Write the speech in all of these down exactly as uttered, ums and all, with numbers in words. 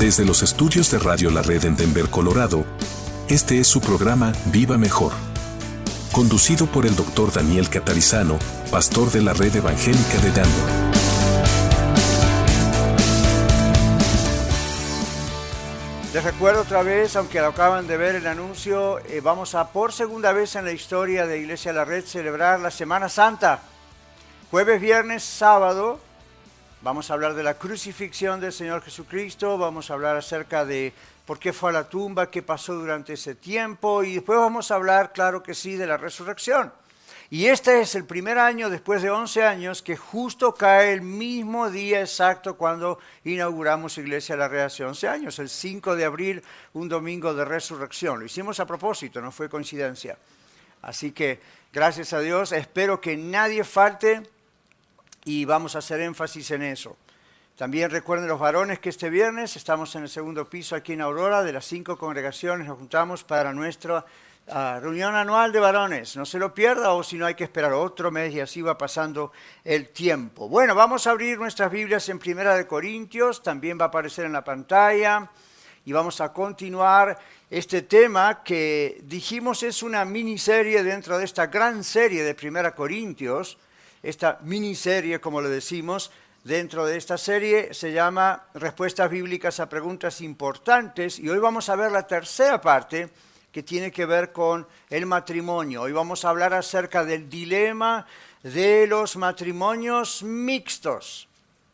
Desde los estudios de Radio La Red en Denver, Colorado, este es su programa Viva Mejor, conducido por el doctor Daniel Catarizano, pastor de la Red Evangélica de Denver. Les recuerdo otra vez, aunque lo acaban de ver el anuncio, eh, vamos a por segunda vez en la historia de Iglesia La Red celebrar la Semana Santa. Jueves, viernes, sábado, vamos a hablar de la crucifixión del Señor Jesucristo, vamos a hablar acerca de por qué fue a la tumba, qué pasó durante ese tiempo, y después vamos a hablar, claro que sí, de la resurrección. Y este es el primer año, después de once años, que justo cae el mismo día exacto cuando inauguramos Iglesia La Red hace once años, el cinco de abril, un domingo de resurrección. Lo hicimos a propósito, no fue coincidencia. Así que, gracias a Dios, espero que nadie falte y vamos a hacer énfasis en eso. También recuerden los varones que este viernes estamos en el segundo piso aquí en Aurora, de las cinco congregaciones nos juntamos para nuestra Uh, reunión anual de varones, no se lo pierda, o si no hay que esperar otro mes y así va pasando el tiempo. Bueno, vamos a abrir nuestras Biblias en Primera de Corintios, también va a aparecer en la pantalla y vamos a continuar este tema que dijimos es una miniserie dentro de esta gran serie de Primera Corintios. Esta miniserie, como le decimos, dentro de esta serie se llama Respuestas Bíblicas a Preguntas Importantes, y hoy vamos a ver la tercera parte que tiene que ver con el matrimonio. Hoy vamos a hablar acerca del dilema de los matrimonios mixtos.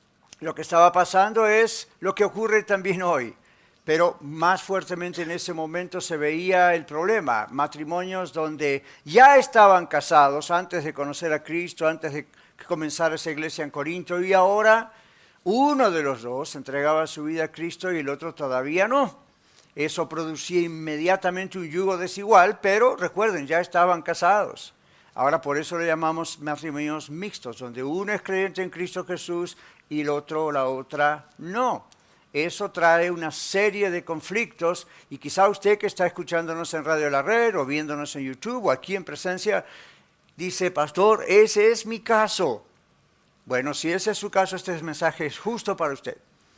Lo que estaba pasando es lo que ocurre también hoy, pero más fuertemente en ese momento se veía el problema. Matrimonios donde ya estaban casados antes de conocer a Cristo, antes de comenzar esa iglesia en Corinto, y ahora uno de los dos entregaba su vida a Cristo y el otro todavía no. Eso producía inmediatamente un yugo desigual, pero recuerden, ya estaban casados. Ahora por eso le llamamos matrimonios mixtos, donde uno es creyente en Cristo Jesús y el otro o la otra no. Eso trae una serie de conflictos, y quizá usted que está escuchándonos en Radio La Red o viéndonos en YouTube o aquí en presencia, dice, pastor, ese es mi caso. Bueno, si ese es su caso, este mensaje es justo para usted.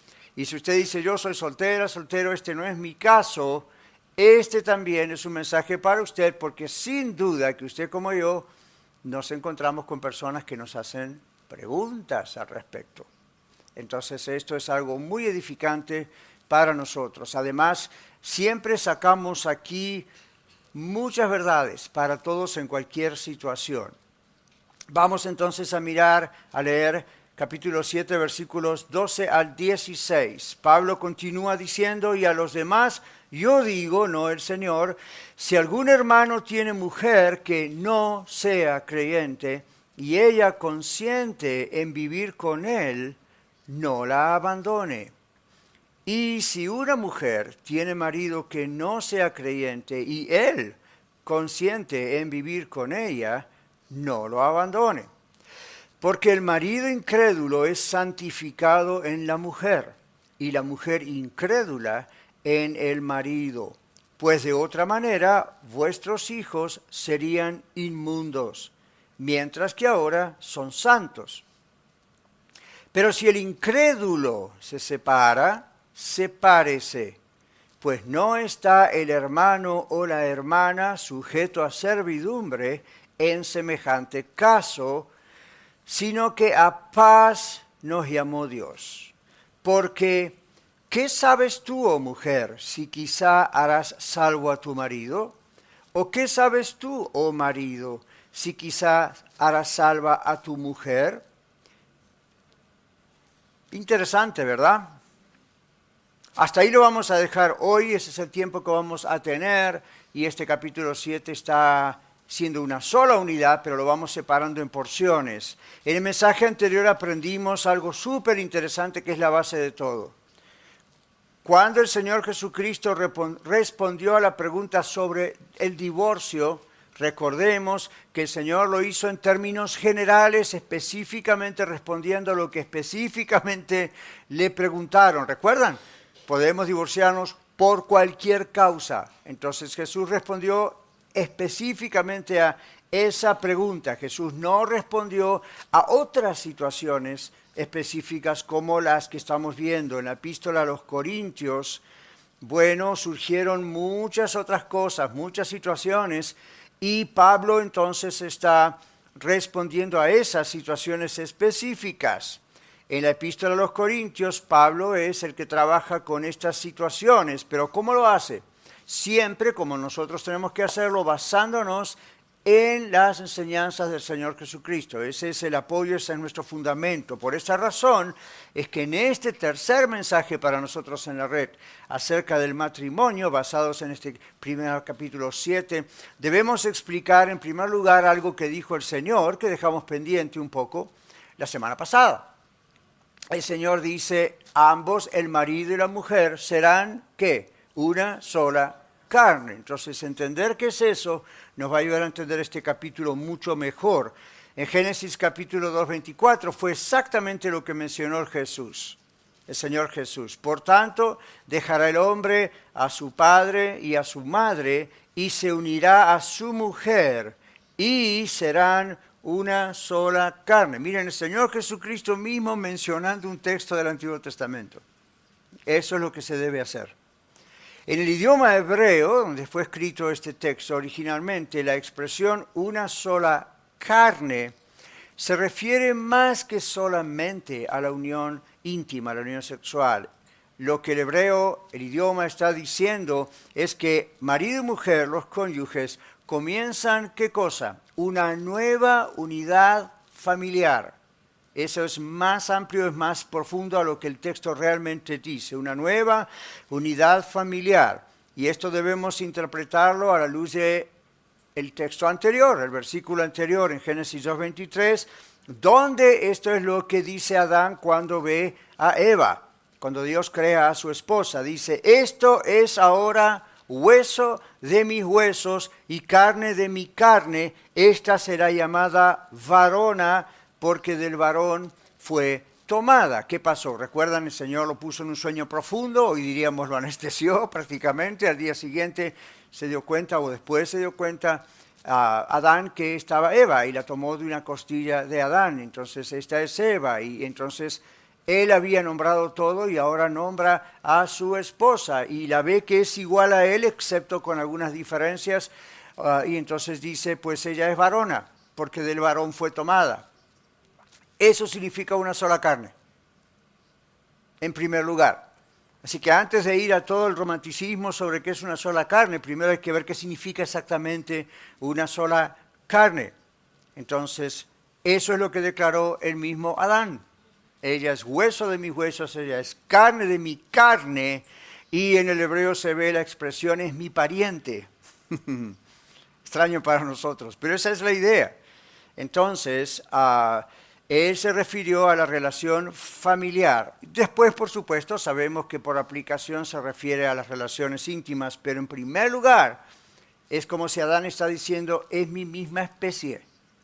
Y si usted dice, yo soy soltera, soltero, este no es mi caso, este también es un mensaje para usted, porque sin duda que usted como yo nos encontramos con personas que nos hacen preguntas al respecto. Entonces esto es algo muy edificante para nosotros. Además, siempre sacamos aquí muchas verdades para todos en cualquier situación. Vamos entonces a mirar, a leer capítulo siete, versículos doce al dieciséis. Pablo continúa diciendo, y a los demás yo digo, no el Señor, si algún hermano tiene mujer que no sea creyente y ella consiente en vivir con él, no la abandone. Y si una mujer tiene marido que no sea creyente y él consiente en vivir con ella, no lo abandone. Porque el marido incrédulo es santificado en la mujer, y la mujer incrédula en el marido. Pues de otra manera, vuestros hijos serían inmundos, mientras que ahora son santos. Pero si el incrédulo se separa, sepárese, pues no está el hermano o la hermana sujeto a servidumbre en semejante caso, sino que a paz nos llamó Dios. Porque, ¿qué sabes tú, oh mujer, si quizá harás salvo a tu marido? ¿O qué sabes tú, oh marido, si quizá harás salva a tu mujer? Interesante, ¿verdad? Hasta ahí lo vamos a dejar hoy, ese es el tiempo que vamos a tener, y este capítulo siete está siendo una sola unidad, pero lo vamos separando en porciones. En el mensaje anterior aprendimos algo súper interesante que es la base de todo. Cuando el Señor Jesucristo respondió a la pregunta sobre el divorcio, recordemos que el Señor lo hizo en términos generales, específicamente respondiendo a lo que específicamente le preguntaron. ¿Recuerdan? Podemos divorciarnos por cualquier causa. Entonces Jesús respondió específicamente a esa pregunta. Jesús no respondió a otras situaciones específicas como las que estamos viendo en la epístola a los Corintios. Bueno, surgieron muchas otras cosas, muchas situaciones, y Pablo entonces está respondiendo a esas situaciones específicas. En la epístola a los Corintios, Pablo es el que trabaja con estas situaciones, pero ¿cómo lo hace? Siempre, como nosotros tenemos que hacerlo, basándonos en las enseñanzas del Señor Jesucristo. Ese es el apoyo, ese es nuestro fundamento. Por esta razón es que en este tercer mensaje para nosotros en la red acerca del matrimonio, basados en este primer capítulo siete, debemos explicar en primer lugar algo que dijo el Señor, que dejamos pendiente un poco la semana pasada. El Señor dice, ambos, el marido y la mujer, serán, ¿qué? Una sola carne. Entonces, entender qué es eso nos va a ayudar a entender este capítulo mucho mejor. En Génesis capítulo dos, veinticuatro fue exactamente lo que mencionó Jesús, el Señor Jesús. Por tanto, dejará el hombre a su padre y a su madre y se unirá a su mujer y serán una sola carne. Miren, el Señor Jesucristo mismo mencionando un texto del Antiguo Testamento. Eso es lo que se debe hacer. En el idioma hebreo, donde fue escrito este texto originalmente, la expresión una sola carne se refiere más que solamente a la unión íntima, a la unión sexual. Lo que el hebreo, el idioma está diciendo es que marido y mujer, los cónyuges, comienzan, ¿qué cosa? Una nueva unidad familiar. Eso es más amplio, es más profundo a lo que el texto realmente dice. Una nueva unidad familiar. Y esto debemos interpretarlo a la luz del texto anterior, el versículo anterior en Génesis dos, veintitrés, donde esto es lo que dice Adán cuando ve a Eva, cuando Dios crea a su esposa. Dice, esto es ahora hueso de mis huesos y carne de mi carne. Esta será llamada varona, porque del varón fue tomada. ¿Qué pasó? ¿Recuerdan? El Señor lo puso en un sueño profundo, hoy diríamos lo anestesió prácticamente, al día siguiente se dio cuenta, o después se dio cuenta, a Adán que estaba Eva, y la tomó de una costilla de Adán, entonces esta es Eva, y entonces él había nombrado todo y ahora nombra a su esposa, y la ve que es igual a él, excepto con algunas diferencias, uh, y entonces dice, pues ella es varona, porque del varón fue tomada. Eso significa una sola carne, en primer lugar. Así que antes de ir a todo el romanticismo sobre qué es una sola carne, primero hay que ver qué significa exactamente una sola carne. Entonces, eso es lo que declaró el mismo Adán. Ella es hueso de mis huesos, ella es carne de mi carne, y en el hebreo se ve la expresión es mi pariente. Extraño para nosotros, pero esa es la idea. Entonces, uh, él se refirió a la relación familiar. Después, por supuesto, sabemos que por aplicación se refiere a las relaciones íntimas, pero en primer lugar es como si Adán está diciendo, es mi misma especie.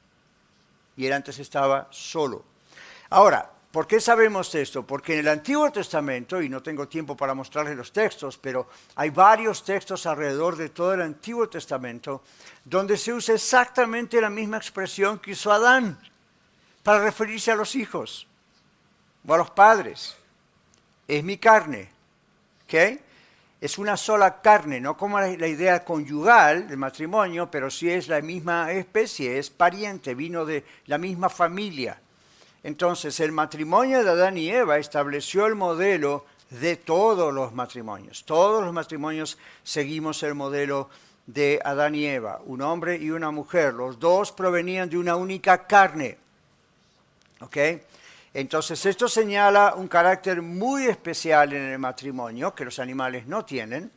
Y él antes estaba solo. Ahora, ¿por qué sabemos esto? Porque en el Antiguo Testamento, y no tengo tiempo para mostrarles los textos, pero hay varios textos alrededor de todo el Antiguo Testamento donde se usa exactamente la misma expresión que usó Adán para referirse a los hijos o a los padres. Es mi carne, ¿ok? Es una sola carne, no como la idea conyugal del matrimonio, pero sí es la misma especie, es pariente, vino de la misma familia. Entonces, el matrimonio de Adán y Eva estableció el modelo de todos los matrimonios. Todos los matrimonios seguimos el modelo de Adán y Eva, un hombre y una mujer. Los dos provenían de una única carne. ¿Ok? Entonces, esto señala un carácter muy especial en el matrimonio, que los animales no tienen.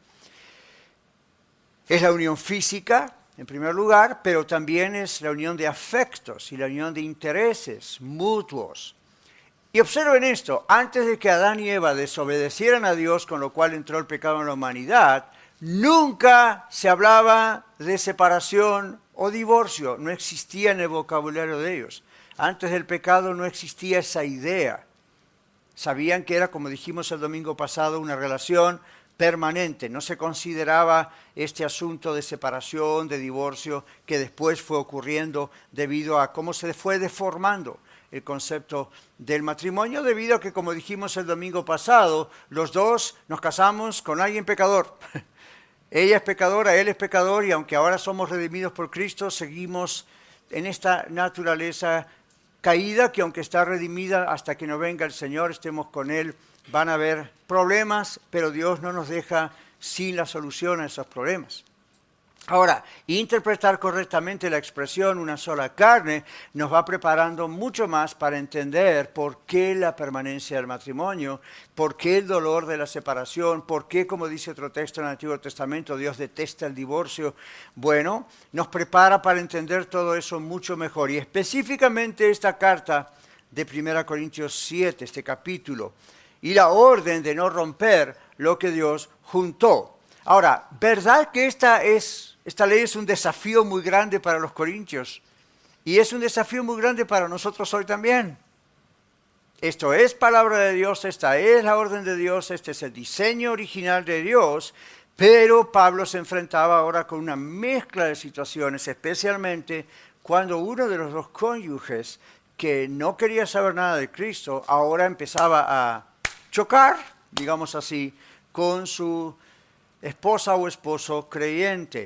Es la unión física, en primer lugar, pero también es la unión de afectos y la unión de intereses mutuos. Y observen esto, antes de que Adán y Eva desobedecieran a Dios, con lo cual entró el pecado en la humanidad, nunca se hablaba de separación o divorcio, no existía en el vocabulario de ellos. Antes del pecado no existía esa idea. Sabían que era, como dijimos el domingo pasado, una relación permanente. No se consideraba este asunto de separación, de divorcio, que después fue ocurriendo debido a cómo se fue deformando el concepto del matrimonio, debido a que, como dijimos el domingo pasado, los dos nos casamos con alguien pecador. Ella es pecadora, él es pecador, y aunque ahora somos redimidos por Cristo, seguimos en esta naturaleza caída, que aunque está redimida, hasta que no venga el Señor, estemos con Él, van a haber problemas, pero Dios no nos deja sin la solución a esos problemas. Ahora, interpretar correctamente la expresión una sola carne nos va preparando mucho más para entender por qué la permanencia del matrimonio, por qué el dolor de la separación, por qué, como dice otro texto en el Antiguo Testamento, Dios detesta el divorcio. Bueno, nos prepara para entender todo eso mucho mejor. Y específicamente esta carta de primera Corintios siete, este capítulo, y la orden de no romper lo que Dios juntó. Ahora, ¿verdad que esta es... Esta ley es un desafío muy grande para los corintios y es un desafío muy grande para nosotros hoy también? Esto es palabra de Dios, esta es la orden de Dios, este es el diseño original de Dios, pero Pablo se enfrentaba ahora con una mezcla de situaciones, especialmente cuando uno de los dos cónyuges que no quería saber nada de Cristo ahora empezaba a chocar, digamos así, con su esposa o esposo creyente.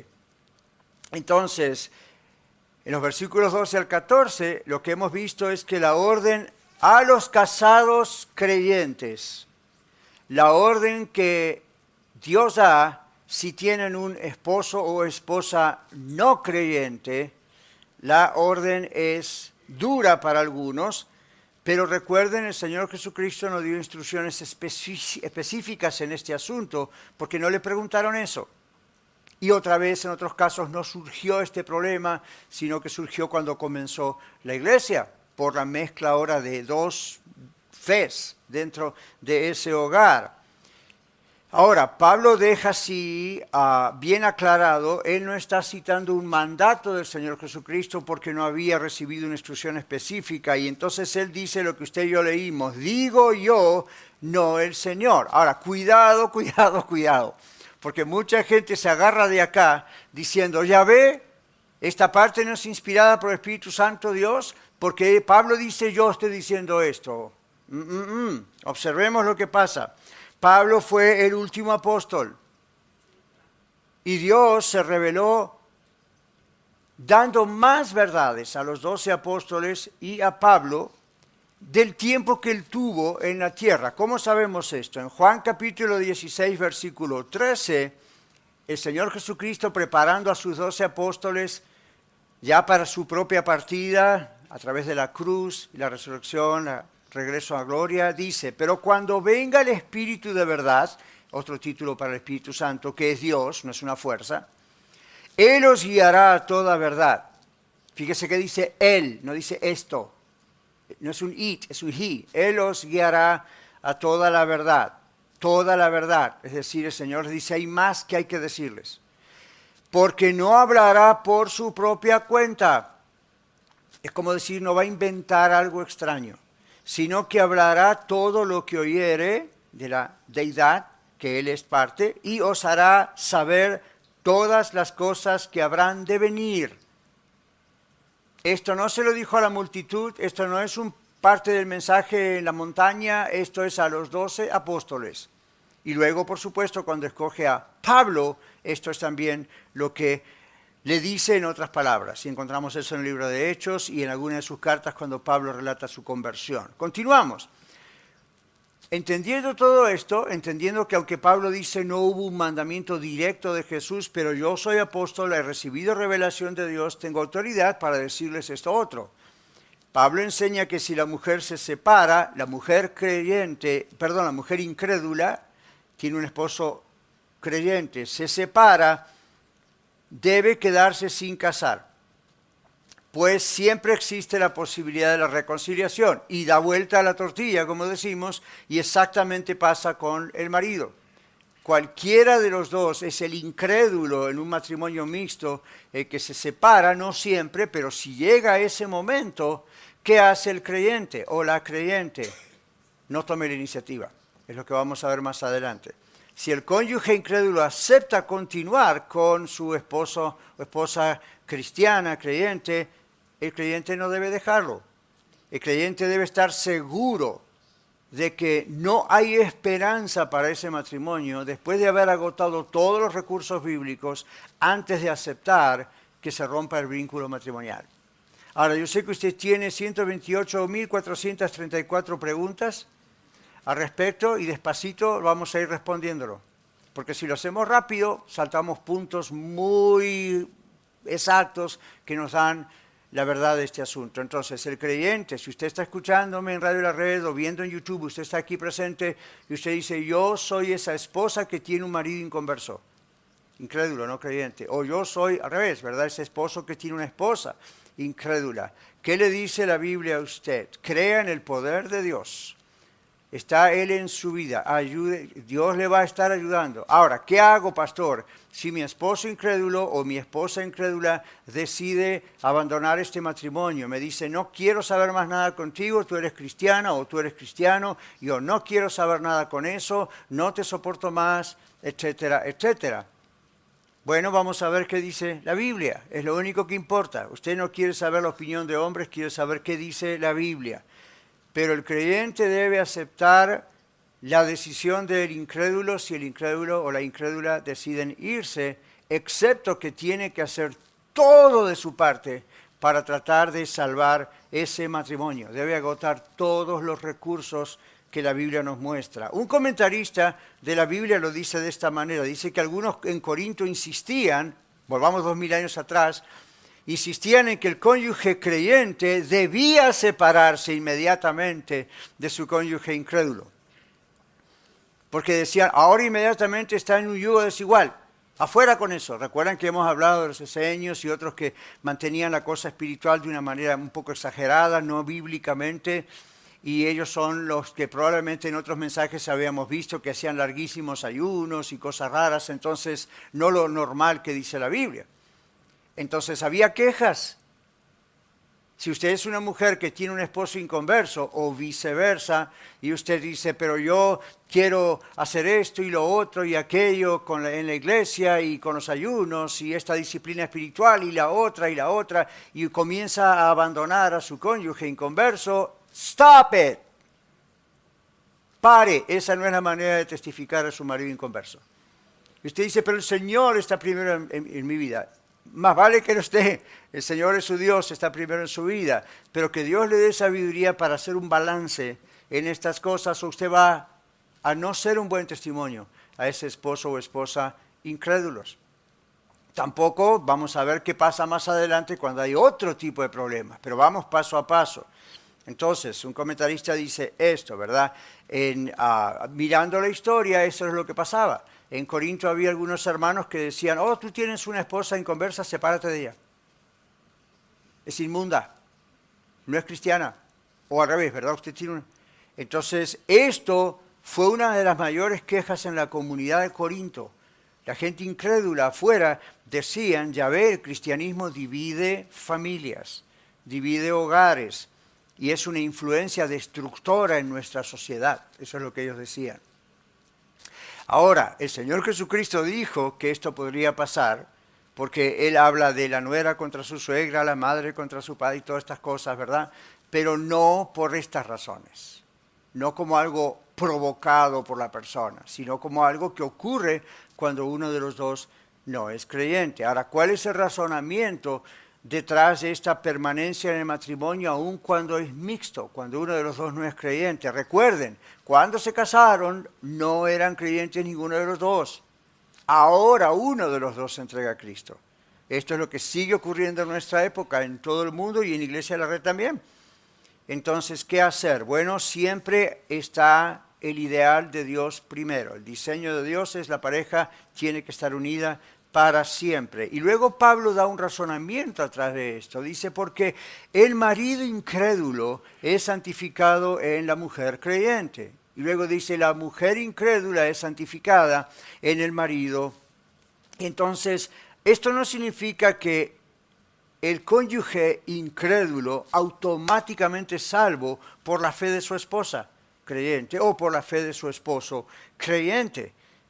Entonces, en los versículos doce al catorce, lo que hemos visto es que la orden a los casados creyentes, la orden que Dios da si tienen un esposo o esposa no creyente, la orden es dura para algunos, pero recuerden, el Señor Jesucristo nos dio instrucciones específicas en este asunto, porque no le preguntaron eso. Y otra vez, en otros casos, no surgió este problema, sino que surgió cuando comenzó la iglesia, por la mezcla ahora de dos fes dentro de ese hogar. Ahora, Pablo deja así uh, bien aclarado, él no está citando un mandato del Señor Jesucristo porque no había recibido una instrucción específica, y entonces él dice lo que usted y yo leímos, digo yo, no el Señor. Ahora, cuidado, cuidado, cuidado. Porque mucha gente se agarra de acá diciendo, ya ve, esta parte no es inspirada por el Espíritu Santo Dios, porque Pablo dice, yo estoy diciendo esto. Mm, mm, mm. Observemos lo que pasa. Pablo fue el último apóstol y Dios se reveló dando más verdades a los doce apóstoles y a Pablo del tiempo que él tuvo en la tierra. ¿Cómo sabemos esto? En Juan capítulo dieciséis, versículo trece, el Señor Jesucristo, preparando a sus doce apóstoles ya para su propia partida a través de la cruz y la resurrección, el regreso a gloria, dice, pero cuando venga el Espíritu de verdad, otro título para el Espíritu Santo, que es Dios, no es una fuerza, Él os guiará a toda verdad. Fíjese que dice Él, no dice esto. No es un it, es un he. Él os guiará a toda la verdad, toda la verdad. Es decir, el Señor dice, hay más que hay que decirles. Porque no hablará por su propia cuenta. Es como decir, no va a inventar algo extraño, sino que hablará todo lo que oyere de la deidad, que Él es parte, y os hará saber todas las cosas que habrán de venir. Esto no se lo dijo a la multitud, esto no es un parte del mensaje en la montaña, esto es a los doce apóstoles. Y luego, por supuesto, cuando escoge a Pablo, esto es también lo que le dice en otras palabras. Y encontramos eso en el libro de Hechos y en algunas de sus cartas cuando Pablo relata su conversión. Continuamos. Entendiendo todo esto, entendiendo que aunque Pablo dice no hubo un mandamiento directo de Jesús, pero yo soy apóstol, he recibido revelación de Dios, tengo autoridad para decirles esto otro. Pablo enseña que si la mujer se separa, la mujer creyente, perdón, la mujer incrédula, tiene un esposo creyente, se separa, debe quedarse sin casar. Pues siempre existe la posibilidad de la reconciliación y da vuelta a la tortilla, como decimos, y exactamente pasa con el marido. Cualquiera de los dos es el incrédulo en un matrimonio mixto, el que se separa, no siempre, pero si llega a ese momento, ¿qué hace el creyente o la creyente? No tome la iniciativa, es lo que vamos a ver más adelante. Si el cónyuge incrédulo acepta continuar con su esposo o esposa cristiana, creyente, el creyente no debe dejarlo. El creyente debe estar seguro de que no hay esperanza para ese matrimonio después de haber agotado todos los recursos bíblicos antes de aceptar que se rompa el vínculo matrimonial. Ahora, yo sé que usted tiene ciento veintiocho mil cuatrocientas treinta y cuatro preguntas al respecto y despacito vamos a ir respondiéndolo. Porque si lo hacemos rápido, saltamos puntos muy exactos que nos dan la verdad de este asunto. Entonces, el creyente, si usted está escuchándome en Radio La Red o viendo en YouTube, usted está aquí presente y usted dice, yo soy esa esposa que tiene un marido inconverso, incrédulo, no creyente. O yo soy, al revés, ¿verdad? Ese esposo que tiene una esposa incrédula. ¿Qué le dice la Biblia a usted? Crea en el poder de Dios. Está Él en su vida, ayude, Dios le va a estar ayudando. Ahora, ¿qué hago, pastor? Si mi esposo incrédulo o mi esposa incrédula decide abandonar este matrimonio, me dice, no quiero saber más nada contigo, tú eres cristiana o tú eres cristiano, yo no quiero saber nada con eso, no te soporto más, etcétera, etcétera. Bueno, vamos a ver qué dice la Biblia, es lo único que importa. Usted no quiere saber la opinión de hombres, quiere saber qué dice la Biblia. Pero el creyente debe aceptar la decisión del incrédulo si el incrédulo o la incrédula deciden irse, excepto que tiene que hacer todo de su parte para tratar de salvar ese matrimonio. Debe agotar todos los recursos que la Biblia nos muestra. Un comentarista de la Biblia lo dice de esta manera. Dice que algunos en Corinto insistían, volvamos dos mil años atrás, insistían en que el cónyuge creyente debía separarse inmediatamente de su cónyuge incrédulo. Porque decían, ahora inmediatamente está en un yugo desigual. Afuera con eso. Recuerdan que hemos hablado de los esenios y otros que mantenían la cosa espiritual de una manera un poco exagerada, no bíblicamente. Y ellos son los que probablemente en otros mensajes habíamos visto que hacían larguísimos ayunos y cosas raras. Entonces, no lo normal que dice la Biblia. Entonces había quejas. Si usted es una mujer que tiene un esposo inconverso o viceversa y usted dice, pero yo quiero hacer esto y lo otro y aquello con la, en la iglesia y con los ayunos y esta disciplina espiritual y la otra y la otra y comienza a abandonar a su cónyuge inconverso, stop it. Pare, esa no es la manera de testificar a su marido inconverso. Y usted dice, pero el Señor está primero en, en, en mi vida. Más vale que no esté, el Señor es su Dios, está primero en su vida, pero que Dios le dé sabiduría para hacer un balance en estas cosas, o usted va a no ser un buen testimonio a ese esposo o esposa incrédulos. Tampoco vamos a ver qué pasa más adelante cuando hay otro tipo de problemas, pero vamos paso a paso. Entonces, un comentarista dice esto, ¿verdad? En, uh, mirando la historia, eso es lo que pasaba. En Corinto había algunos hermanos que decían, oh, tú tienes una esposa inconversa, sepárate de ella. Es inmunda, no es cristiana. O al revés, ¿verdad? Usted tiene una... Entonces, esto fue una de las mayores quejas en la comunidad de Corinto. La gente incrédula afuera decían, ya ve, el cristianismo divide familias, divide hogares, y es una influencia destructora en nuestra sociedad. Eso es lo que ellos decían. Ahora, el Señor Jesucristo dijo que esto podría pasar, porque Él habla de la nuera contra su suegra, la madre contra su padre y todas estas cosas, ¿verdad? Pero no por estas razones, no como algo provocado por la persona, sino como algo que ocurre cuando uno de los dos no es creyente. Ahora, ¿cuál es el razonamiento detrás de esta permanencia en el matrimonio, aun cuando es mixto, cuando uno de los dos no es creyente? Recuerden, cuando se casaron no eran creyentes ninguno de los dos. Ahora uno de los dos se entrega a Cristo. Esto es lo que sigue ocurriendo en nuestra época, en todo el mundo y en Iglesia de la Red también. Entonces, ¿qué hacer? Bueno, siempre está el ideal de Dios primero. El diseño de Dios es la pareja tiene que estar unida para siempre. Y luego Pablo da un razonamiento atrás de esto. Dice, porque el marido incrédulo es santificado en la mujer creyente. Y luego dice, la mujer incrédula es santificada en el marido. Entonces, esto no significa que el cónyuge incrédulo automáticamente es salvo por la fe de su esposa creyente o por la fe de su esposo creyente.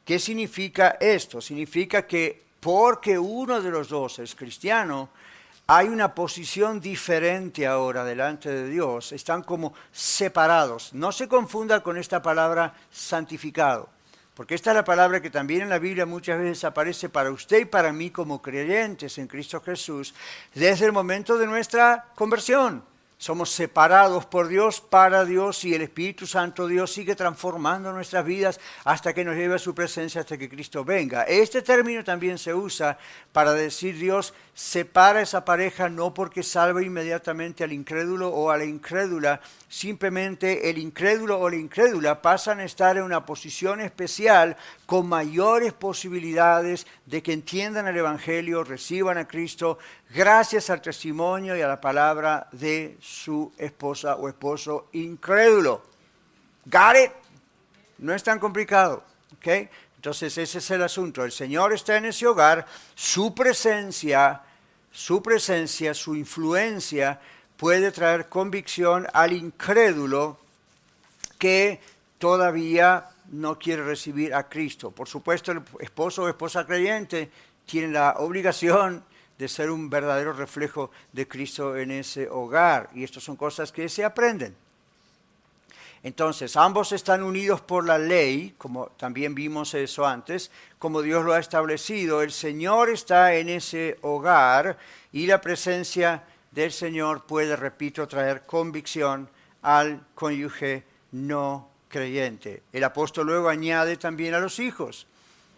¿Qué significa esto? Significa que porque uno de los dos es cristiano, hay una posición diferente ahora delante de Dios. Están como separados. No se confunda con esta palabra santificado, porque esta es la palabra que también en la Biblia muchas veces aparece para usted y para mí como creyentes en Cristo Jesús desde el momento de nuestra conversión. Somos separados por Dios, para Dios, y el Espíritu Santo Dios sigue transformando nuestras vidas hasta que nos lleve a su presencia, hasta que Cristo venga. Este término también se usa para decir Dios separa a esa pareja no porque salve inmediatamente al incrédulo o a la incrédula, simplemente el incrédulo o la incrédula pasan a estar en una posición especial con mayores posibilidades de que entiendan el Evangelio, reciban a Cristo, gracias al testimonio y a la palabra de su esposa o esposo incrédulo. ¿Got it? No es tan complicado, ¿ok? Entonces ese es el asunto. El Señor está en ese hogar, su presencia, su presencia, su influencia puede traer convicción al incrédulo que todavía no quiere recibir a Cristo. Por supuesto, el esposo o esposa creyente tiene la obligación de ser un verdadero reflejo de Cristo en ese hogar. Y estas son cosas que se aprenden. Entonces, ambos están unidos por la ley, como también vimos eso antes, como Dios lo ha establecido. El Señor está en ese hogar y la presencia del Señor puede, repito, traer convicción al cónyuge no creyente. El apóstol luego añade también a los hijos.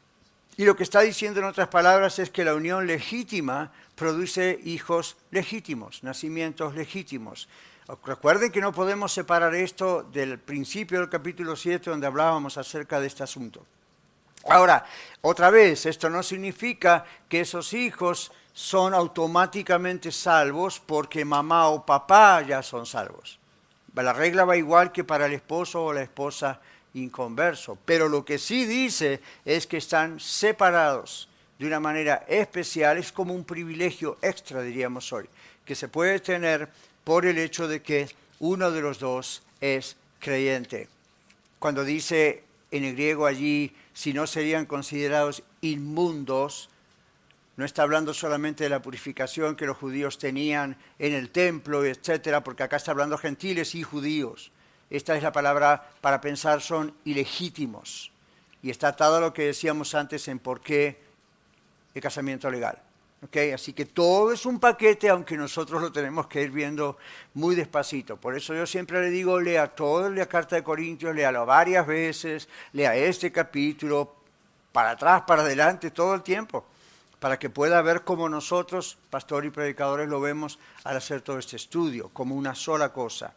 Y lo que está diciendo en otras palabras es que la unión legítima produce hijos legítimos, nacimientos legítimos. Recuerden que no podemos separar esto del principio del capítulo siete donde hablábamos acerca de este asunto. Ahora, otra vez, esto no significa que esos hijos son automáticamente salvos porque mamá o papá ya son salvos. La regla va igual que para el esposo o la esposa inconverso, pero lo que sí dice es que están separados de una manera especial, es como un privilegio extra, diríamos hoy, que se puede tener por el hecho de que uno de los dos es creyente. Cuando dice en el griego allí, si no serían considerados inmundos, no está hablando solamente de la purificación que los judíos tenían en el templo, etcétera, porque acá está hablando gentiles y judíos. Esta es la palabra para pensar, son ilegítimos. Y está atado a lo que decíamos antes en por qué el casamiento legal. ¿Okay? Así que todo es un paquete, aunque nosotros lo tenemos que ir viendo muy despacito. Por eso yo siempre le digo, lea toda la carta de Corintios, léalo varias veces, lea este capítulo, para atrás, para adelante, todo el tiempo, para que pueda ver cómo nosotros, pastores y predicadores, lo vemos al hacer todo este estudio, como una sola cosa.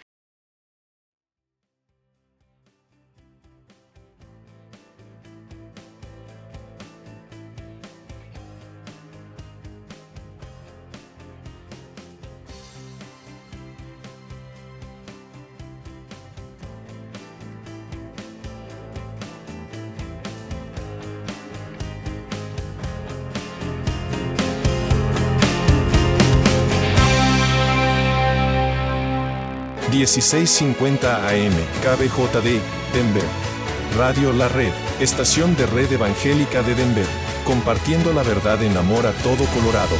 dieciséis cincuenta A M, K B J D, Denver. Radio La Red, estación de Red Evangélica de Denver, compartiendo la verdad en amor a todo Colorado.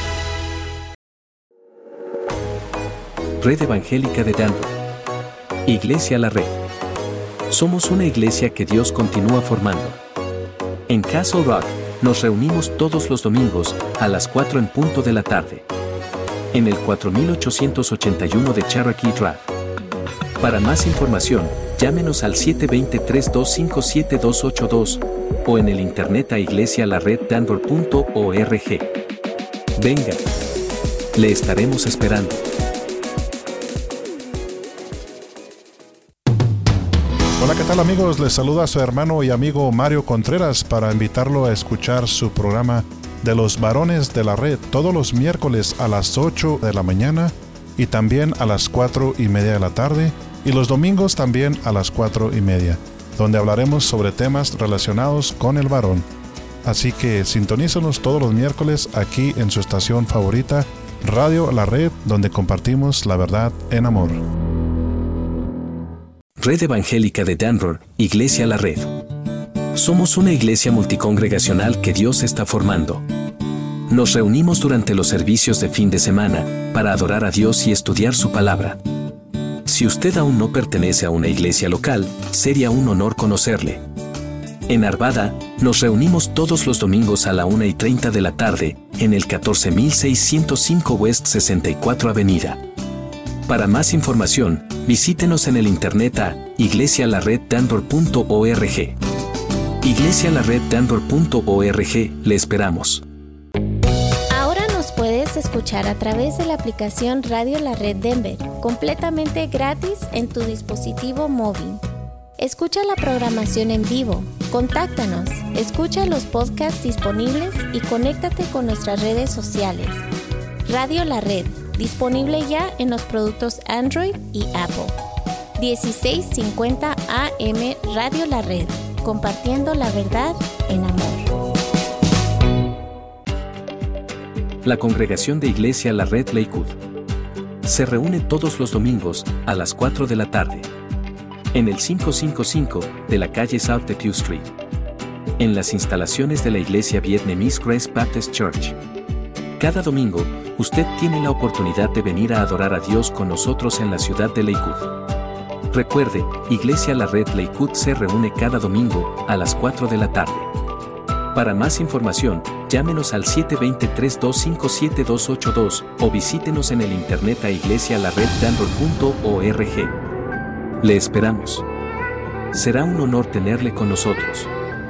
Red Evangélica de Denver. Iglesia La Red. Somos una iglesia que Dios continúa formando. En Castle Rock, nos reunimos todos los domingos a las cuatro en punto de la tarde. En el cuatro mil ochocientos ochenta y uno de Cherokee Drive. Para más información, llámenos al siete dos cero, tres dos cinco, siete dos ocho dos o en el internet a iglesia la red denver punto org. Venga, le estaremos esperando. Hola, ¿qué tal amigos? Les saluda su hermano y amigo Mario Contreras para invitarlo a escuchar su programa de los varones de la red todos los miércoles a las ocho de la mañana y también a las cuatro y media de la tarde y los domingos también a las cuatro y media, donde hablaremos sobre temas relacionados con el varón. Así que sintonízanos todos los miércoles aquí en su estación favorita, Radio La Red, donde compartimos la verdad en amor. Red Evangélica de Denver, Iglesia La Red. Somos una iglesia multicongregacional que Dios está formando. Nos reunimos durante los servicios de fin de semana para adorar a Dios y estudiar su palabra. Si usted aún no pertenece a una iglesia local, sería un honor conocerle. En Arvada, nos reunimos todos los domingos a la una y treinta de la tarde, en el catorce mil seiscientos cinco West sesenta y cuatro Avenida. Para más información, visítenos en el internet a iglesia la red danvor punto org. iglesia la red danvor punto org, le esperamos. Ahora nos puedes escuchar a través de la aplicación Radio La Red Denver, completamente gratis en tu dispositivo móvil. Escucha la programación en vivo, contáctanos, escucha los podcasts disponibles y conéctate con nuestras redes sociales. Radio La Red, disponible ya en los productos Android y Apple. dieciséis cincuenta A M Radio La Red, compartiendo la verdad en amor. La congregación de Iglesia La Red Lakewood se reúne todos los domingos a las cuatro de la tarde. En el quinientos cincuenta y cinco de la calle South de Pew Street. En las instalaciones de la iglesia Vietnamese Grace Baptist Church. Cada domingo, usted tiene la oportunidad de venir a adorar a Dios con nosotros en la ciudad de Lakewood. Recuerde, Iglesia La Red Lakewood se reúne cada domingo a las cuatro de la tarde. Para más información, llámenos al siete dos cero, tres dos cinco, siete dos ocho dos o visítenos en el internet a iglesia la red danvor punto org. Le esperamos. Será un honor tenerle con nosotros.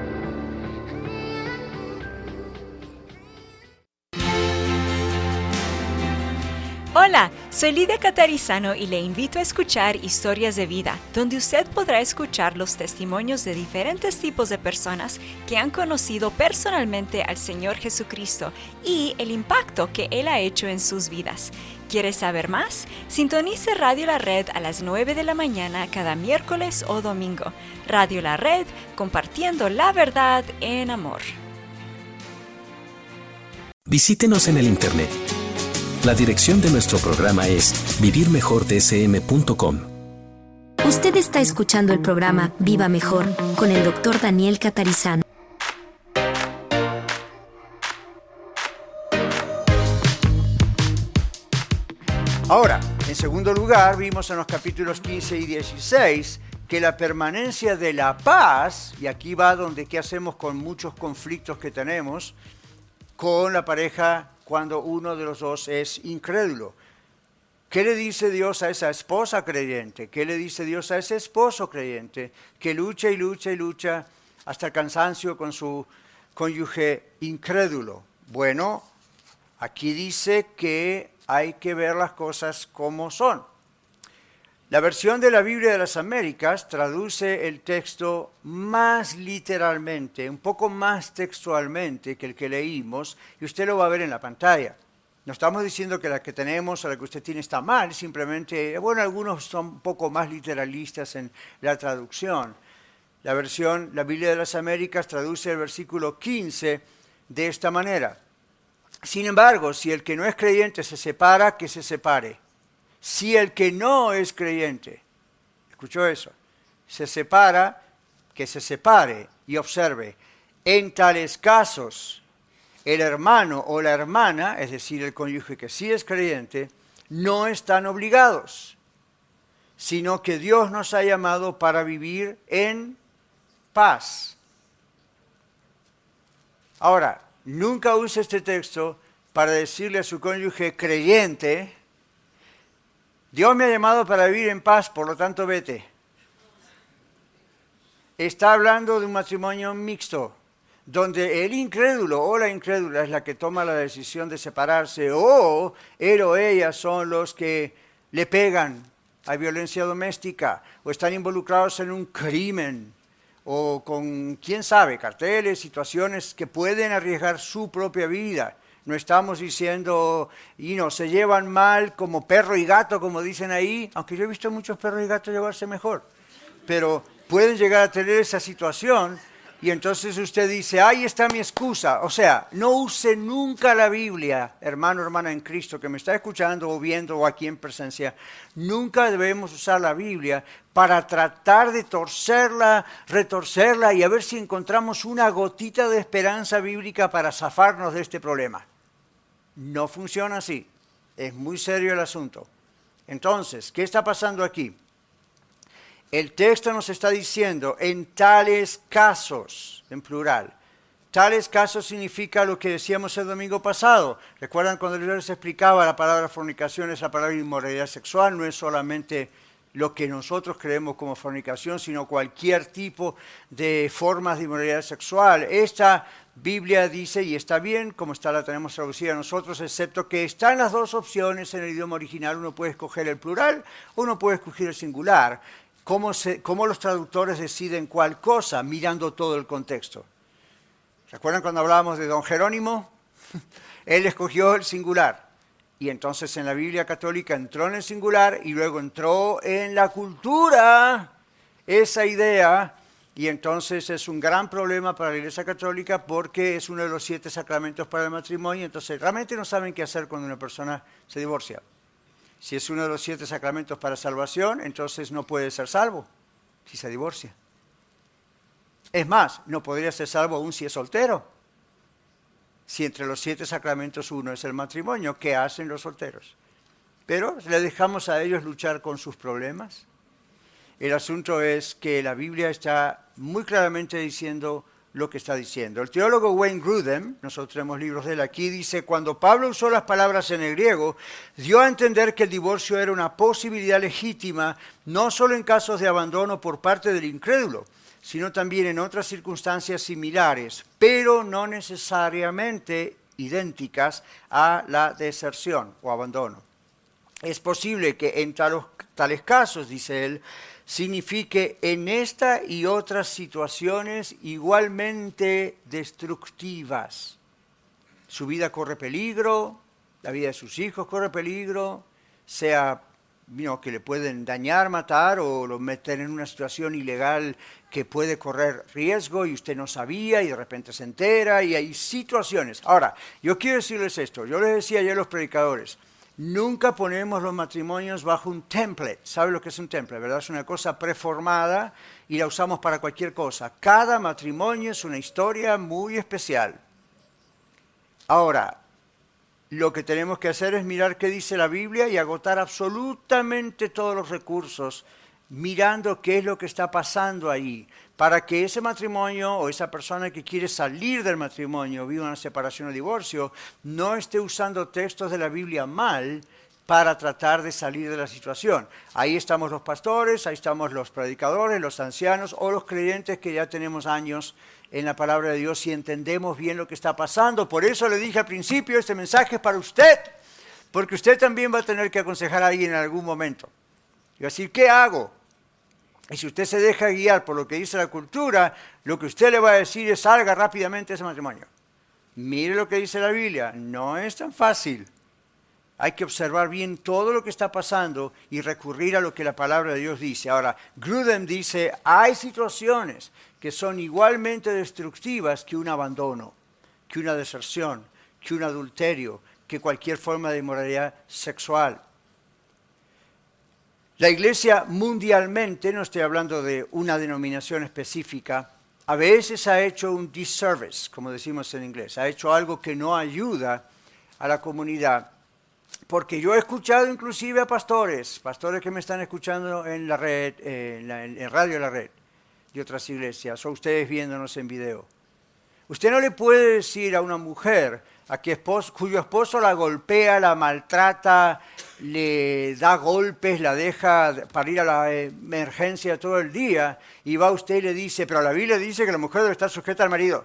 Hola, soy Lidia Catarizano y le invito a escuchar Historias de Vida, donde usted podrá escuchar los testimonios de diferentes tipos de personas que han conocido personalmente al Señor Jesucristo y el impacto que Él ha hecho en sus vidas. ¿Quiere saber más? Sintonice Radio La Red a las nueve de la mañana cada miércoles o domingo. Radio La Red, compartiendo la verdad en amor. Visítenos en el internet. La dirección de nuestro programa es vivir mejor d s m punto com. Usted está escuchando el programa Viva Mejor con el doctor Daniel Catarizano. Ahora, en segundo lugar, vimos en los capítulos quince y dieciséis que la permanencia de la paz, y aquí va donde qué hacemos con muchos conflictos que tenemos con la pareja cuando uno de los dos es incrédulo. ¿Qué le dice Dios a esa esposa creyente? ¿Qué le dice Dios a ese esposo creyente que lucha y lucha y lucha hasta el cansancio con su cónyuge incrédulo? Bueno, aquí dice que hay que ver las cosas como son. La versión de la Biblia de las Américas traduce el texto más literalmente, un poco más textualmente que el que leímos, y usted lo va a ver en la pantalla. No estamos diciendo que la que tenemos o la que usted tiene está mal, simplemente, bueno, algunos son un poco más literalistas en la traducción. La versión, la Biblia de las Américas traduce el versículo quince de esta manera. Sin embargo, si el que no es creyente se separa, que se separe. Si el que no es creyente, ¿escuchó eso? Se separa, que se separe y observe. En tales casos, el hermano o la hermana, es decir, el cónyuge que sí es creyente, no están obligados, sino que Dios nos ha llamado para vivir en paz. Ahora, nunca use este texto para decirle a su cónyuge creyente: Dios me ha llamado para vivir en paz, por lo tanto vete. Está hablando de un matrimonio mixto, donde el incrédulo o la incrédula es la que toma la decisión de separarse, o él o ella son los que le pegan, hay violencia doméstica, o están involucrados en un crimen, o con, quién sabe, carteles, situaciones que pueden arriesgar su propia vida. No estamos diciendo, y no, se llevan mal como perro y gato, como dicen ahí, aunque yo he visto muchos perros y gatos llevarse mejor. Pero pueden llegar a tener esa situación y entonces usted dice, ahí está mi excusa. O sea, no use nunca la Biblia, hermano, hermana en Cristo, que me está escuchando o viendo o aquí en presencia. Nunca debemos usar la Biblia para tratar de torcerla, retorcerla y a ver si encontramos una gotita de esperanza bíblica para zafarnos de este problema. No funciona así. Es muy serio el asunto. Entonces, ¿qué está pasando aquí? El texto nos está diciendo, en tales casos, en plural. Tales casos significa lo que decíamos el domingo pasado. ¿Recuerdan cuando yo les explicaba la palabra fornicación, esa palabra inmoralidad sexual? No es solamente lo que nosotros creemos como fornicación, sino cualquier tipo de formas de inmoralidad sexual. Esta Biblia dice, y está bien, como está la tenemos traducida nosotros, excepto que están las dos opciones en el idioma original. Uno puede escoger el plural, uno puede escoger el singular. ¿Cómo, se, ¿Cómo los traductores deciden cuál cosa? Mirando todo el contexto. ¿Se acuerdan cuando hablábamos de don Jerónimo? Él escogió el singular. Y entonces en la Biblia católica entró en el singular y luego entró en la cultura esa idea. Y entonces es un gran problema para la Iglesia Católica porque es uno de los siete sacramentos para el matrimonio. Entonces realmente no saben qué hacer cuando una persona se divorcia. Si es uno de los siete sacramentos para salvación, entonces no puede ser salvo si se divorcia. Es más, no podría ser salvo aún si es soltero. Si entre los siete sacramentos uno es el matrimonio, ¿qué hacen los solteros? Pero le dejamos a ellos luchar con sus problemas. El asunto es que la Biblia está muy claramente diciendo lo que está diciendo. El teólogo Wayne Grudem, nosotros tenemos libros de él aquí, dice, cuando Pablo usó las palabras en el griego, dio a entender que el divorcio era una posibilidad legítima, no solo en casos de abandono por parte del incrédulo, sino también en otras circunstancias similares, pero no necesariamente idénticas a la deserción o abandono. Es posible que en talos, tales casos, dice él, signifique en esta y otras situaciones igualmente destructivas. Su vida corre peligro, la vida de sus hijos corre peligro, sea you know, que le pueden dañar, matar o lo meten en una situación ilegal que puede correr riesgo y usted no sabía y de repente se entera y hay situaciones. Ahora, yo quiero decirles esto, yo les decía ayer a los predicadores, nunca ponemos los matrimonios bajo un template. ¿Sabe lo que es un template, verdad? Es una cosa preformada y la usamos para cualquier cosa. Cada matrimonio es una historia muy especial. Ahora, lo que tenemos que hacer es mirar qué dice la Biblia y agotar absolutamente todos los recursos mirando qué es lo que está pasando ahí, para que ese matrimonio o esa persona que quiere salir del matrimonio, viva una separación o divorcio, no esté usando textos de la Biblia mal para tratar de salir de la situación. Ahí estamos los pastores, ahí estamos los predicadores, los ancianos o los creyentes que ya tenemos años en la palabra de Dios y entendemos bien lo que está pasando. Por eso le dije al principio, este mensaje es para usted, porque usted también va a tener que aconsejar a alguien en algún momento. Y va a decir, ¿qué hago? Y si usted se deja guiar por lo que dice la cultura, lo que usted le va a decir es salga rápidamente de ese matrimonio. Mire lo que dice la Biblia, no es tan fácil. Hay que observar bien todo lo que está pasando y recurrir a lo que la palabra de Dios dice. Ahora, Grudem dice, hay situaciones que son igualmente destructivas que un abandono, que una deserción, que un adulterio, que cualquier forma de inmoralidad sexual. La iglesia mundialmente, no estoy hablando de una denominación específica, a veces ha hecho un disservice, como decimos en inglés, ha hecho algo que no ayuda a la comunidad. Porque yo he escuchado inclusive a pastores, pastores que me están escuchando en la red, eh, en, la, en Radio La Red, de otras iglesias, o ustedes viéndonos en video. Usted no le puede decir a una mujer a que esposo, cuyo esposo la golpea, la maltrata, le da golpes, la deja para ir a la emergencia todo el día, y va usted y le dice, pero la Biblia dice que la mujer debe estar sujeta al marido.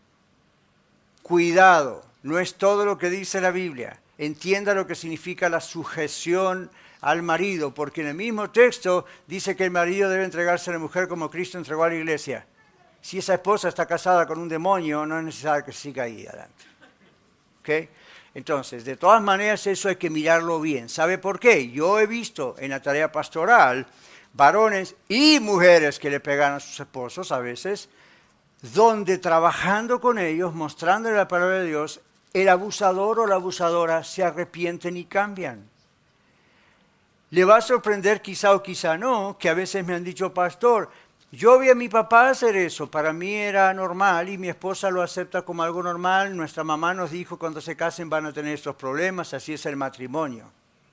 Cuidado, no es todo lo que dice la Biblia. Entienda lo que significa la sujeción al marido, porque en el mismo texto dice que el marido debe entregarse a la mujer como Cristo entregó a la iglesia. Si esa esposa está casada con un demonio, no es necesario que siga ahí adelante. ¿Okay? Entonces, de todas maneras, eso hay que mirarlo bien. ¿Sabe por qué? Yo he visto en la tarea pastoral varones y mujeres que le pegan a sus esposos a veces, donde trabajando con ellos, mostrándole la palabra de Dios, el abusador o la abusadora se arrepienten y cambian. Le va a sorprender quizá o quizá no, que a veces me han dicho, pastor, yo vi a mi papá hacer eso, para mí era normal y mi esposa lo acepta como algo normal, nuestra mamá nos dijo cuando se casen van a tener estos problemas, así es el matrimonio.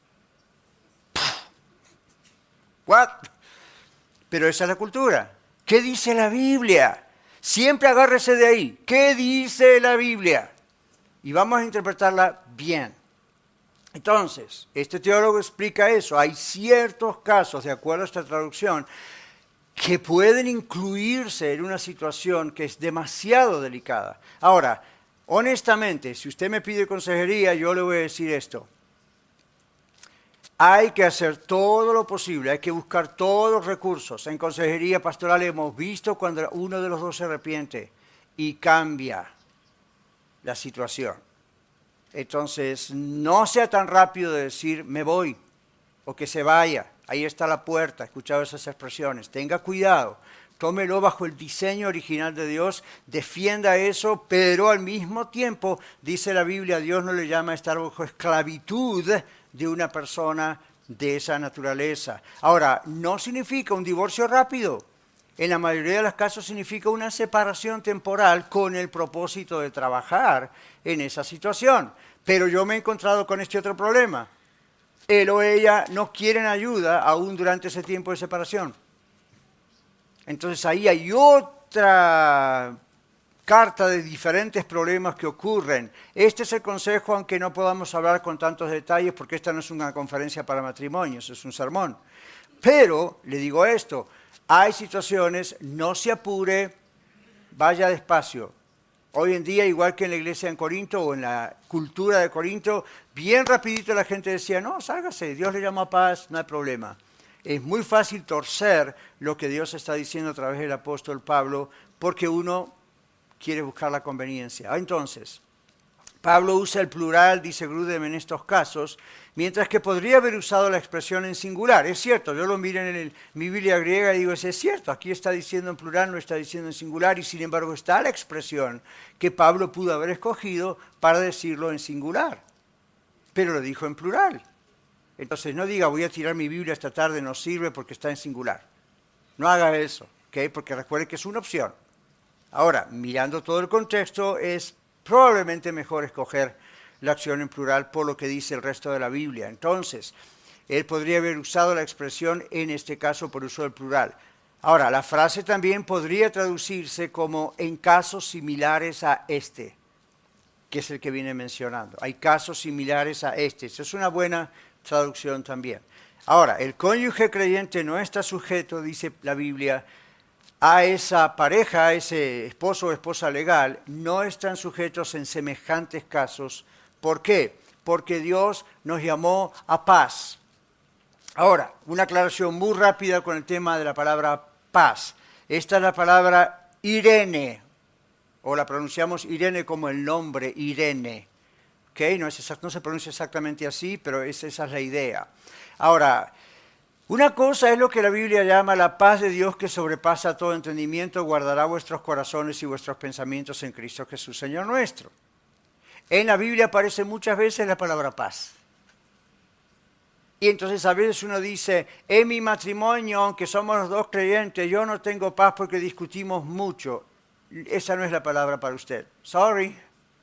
¿What? Pero esa es la cultura. ¿Qué dice la Biblia? Siempre agárrese de ahí. ¿Qué dice la Biblia? Y vamos a interpretarla bien. Entonces, este teólogo explica eso. Hay ciertos casos, de acuerdo a esta traducción, que pueden incluirse en una situación que es demasiado delicada. Ahora, honestamente, si usted me pide consejería, yo le voy a decir esto. Hay que hacer todo lo posible, hay que buscar todos los recursos. En consejería pastoral hemos visto cuando uno de los dos se arrepiente y cambia la situación. Entonces, no sea tan rápido de decir, me voy, o que se vaya. Ahí está la puerta, he escuchado esas expresiones. Tenga cuidado, tómelo bajo el diseño original de Dios, defienda eso, pero al mismo tiempo, dice la Biblia, Dios no le llama a estar bajo esclavitud de una persona de esa naturaleza. Ahora, no significa un divorcio rápido. En la mayoría de los casos significa una separación temporal con el propósito de trabajar en esa situación. Pero yo me he encontrado con este otro problema. Él o ella no quieren ayuda aún durante ese tiempo de separación. Entonces ahí hay otra carta de diferentes problemas que ocurren. Este es el consejo, aunque no podamos hablar con tantos detalles, porque esta no es una conferencia para matrimonios, es un sermón. Pero, le digo esto, hay situaciones, no se apure, vaya despacio. Hoy en día, igual que en la iglesia en Corinto o en la cultura de Corinto, bien rapidito la gente decía, no, sálgase, Dios le llama a paz, no hay problema. Es muy fácil torcer lo que Dios está diciendo a través del apóstol Pablo, porque uno quiere buscar la conveniencia. Entonces, Pablo usa el plural, dice Grudem, en estos casos, mientras que podría haber usado la expresión en singular. Es cierto, yo lo miro en el, mi Biblia griega y digo, es cierto, aquí está diciendo en plural, no está diciendo en singular, y sin embargo está la expresión que Pablo pudo haber escogido para decirlo en singular, pero lo dijo en plural. Entonces no diga, voy a tirar mi Biblia esta tarde, no sirve porque está en singular. No haga eso, ¿okay? Porque recuerde que es una opción. Ahora, mirando todo el contexto, es probablemente mejor escoger la acción en plural por lo que dice el resto de la Biblia. Entonces, él podría haber usado la expresión en este caso por uso del plural. Ahora, la frase también podría traducirse como en casos similares a este, que es el que viene mencionando. Hay casos similares a este. Eso es una buena traducción también. Ahora, el cónyuge creyente no está sujeto, dice la Biblia, a esa pareja, a ese esposo o esposa legal, no están sujetos en semejantes casos. ¿Por qué? Porque Dios nos llamó a paz. Ahora, una aclaración muy rápida con el tema de la palabra paz. Esta es la palabra Irene, o la pronunciamos Irene como el nombre Irene. ¿Okay? No, es exact, no se pronuncia exactamente así, pero es, esa es la idea. Ahora, una cosa es lo que la Biblia llama la paz de Dios que sobrepasa todo entendimiento, guardará vuestros corazones y vuestros pensamientos en Cristo Jesús, Señor nuestro. En la Biblia aparece muchas veces la palabra paz. Y entonces a veces uno dice, en mi matrimonio, aunque somos los dos creyentes, yo no tengo paz porque discutimos mucho. Esa no es la palabra para usted. Sorry.